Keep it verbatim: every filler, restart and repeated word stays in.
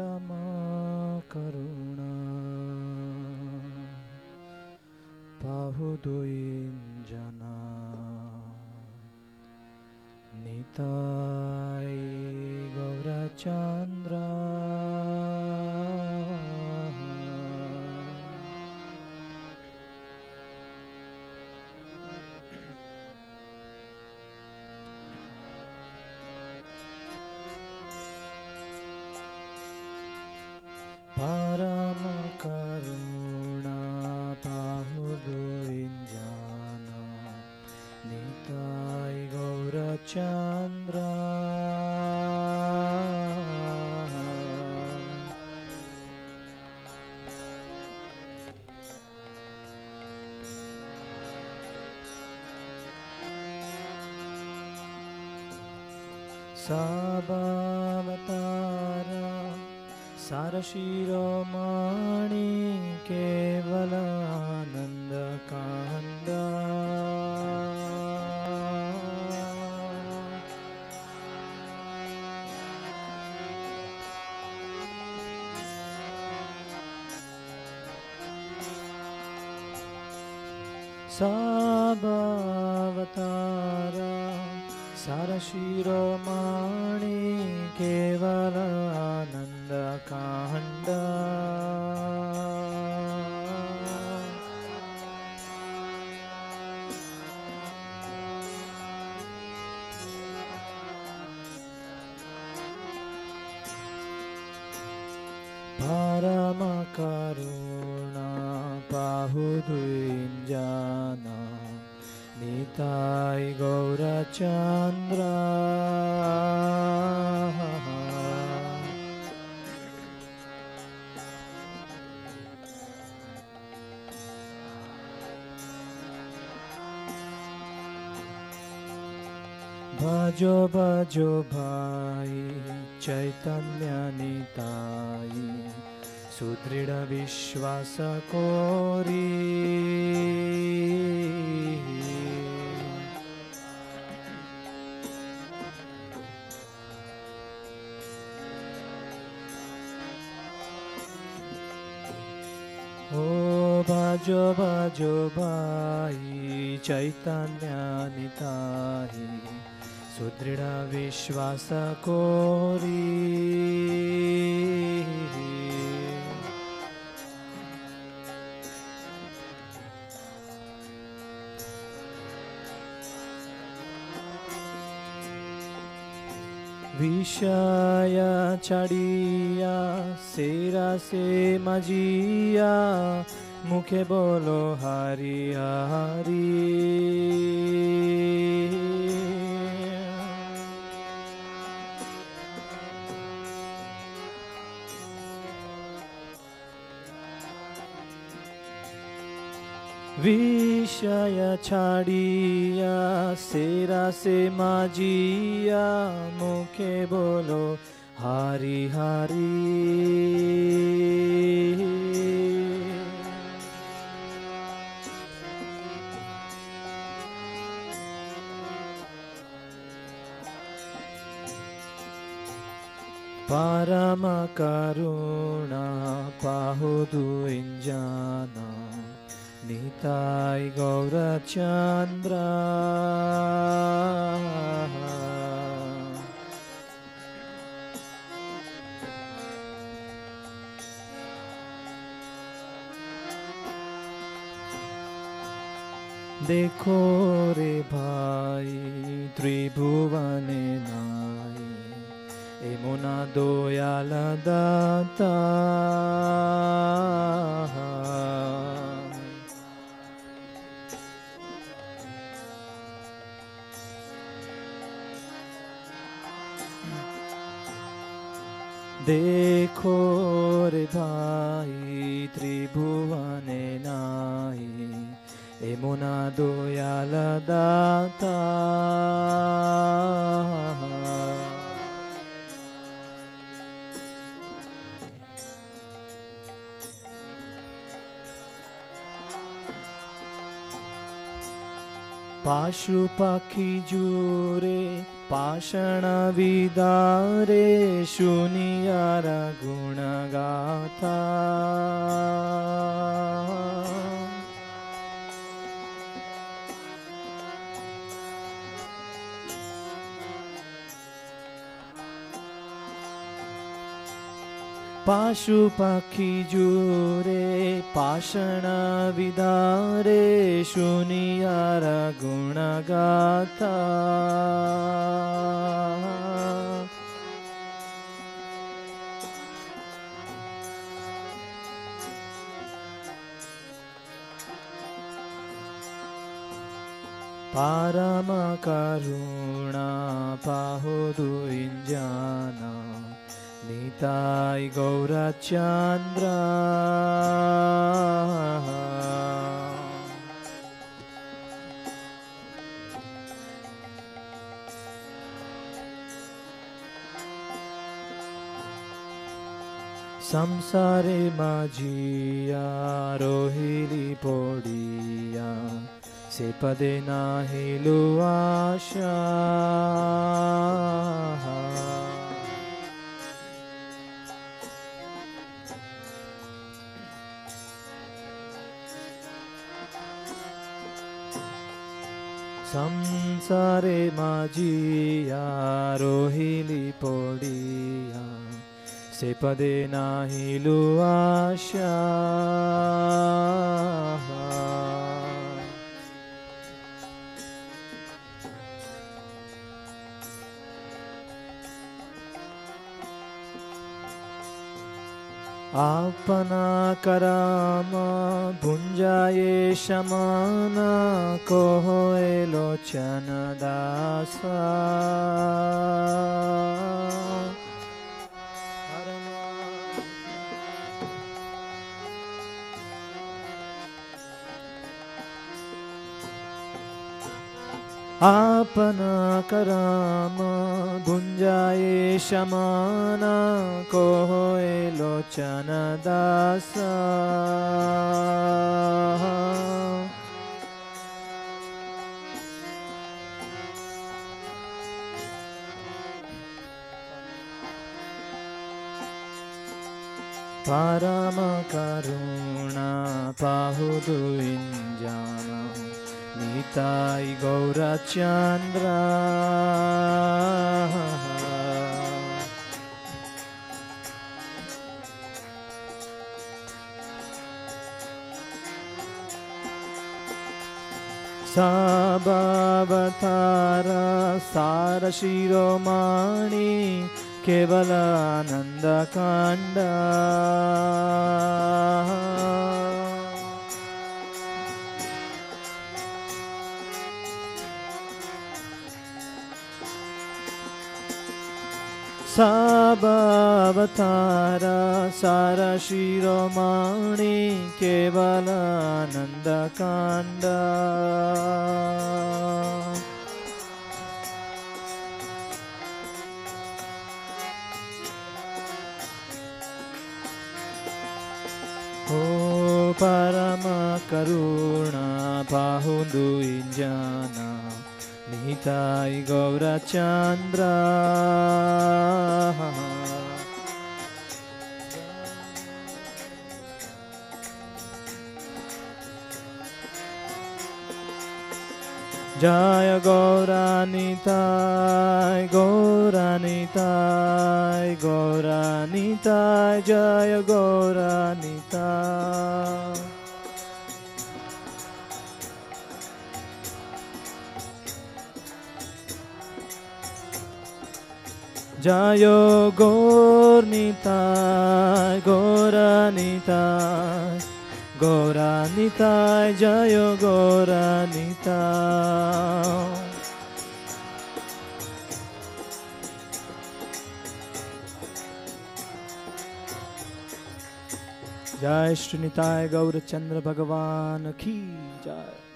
Parama Karuna Pahuduin Jana Nitai Gaurachandra Parama Karuna Pahuduin Jana Nitai Gaurachandra Sabhavatara Sarashiromani Kevalananda Kanda Sabhavatara Sarashiromani Kevalananda Kanda Parama Karuna Pahuduin Jana Nitai Gaurachandra Bhajo Bhajo Bhai Chaitanya Nitai Sudrida Vishwasa Kori O Bhajo Bhajo Bhai Chaitanya Nitai Sudrida Vishwasa Kori Vishaya Chadiya Sera Se Majiya Mukhe Bolo Hari Hari Vishaya Chadiya Sera Se Majiya Mukhe Bolo Hari Hari Parama Karuna Pahuduin Jana Nitai Gaurachandra Dekho re bhai Tribhuvane nai Emuna doyala data देखो रे भाई त्रिभुवने नाई एमुना दोयाल दाता पाशु पाखी jure पाषाण विदारे शुनियार गुण गाथा पाशु पाखी जूरे पाषाण विदारे शुनियार गुण गाथा परम करुणा पाहुदु इंजाना निताय गौरचंद्र संसारे माझिया रोहिली पोडिया से पदे नाहिलु आशा संसारे माझिया रोहिली पोडिया से पदे नाहिलु आशा अपना कराम भुंजाये शमाना कोहे लोचन दासा अपना कराम भुंजाये शमाना कोहे लोचन दासा परम करुणा पाहुदु इंजाना निताय गौरचंद्र साबावतार सार शिरोमणि केवल आनंद कांड साबावतार सार शिरोमणि केवल आनंद कांड ओ परम करुणा पाहुदु इंजाना निताय गौरचंद्र जय गौरानिताय गौरानिताय गौरानिताय जय गौरानिताय जय गौरनिताय गौरानिताय गौरानिताय जय गौरानिताय जय श्री निताय गौरचंद्र भगवान की जय।